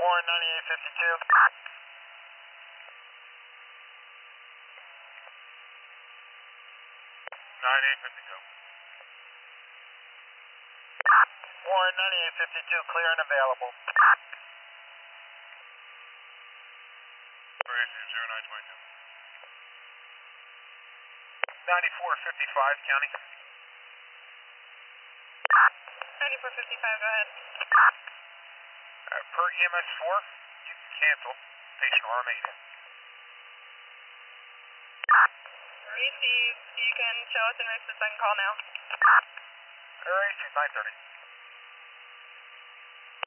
Warren 9852. 9852. Warren 9852, clear and available. 0922. 9455, County. 9455, go ahead. Per EMS4, you can cancel. Patient will remain. Received. You can show us and race the second call now. Received 930.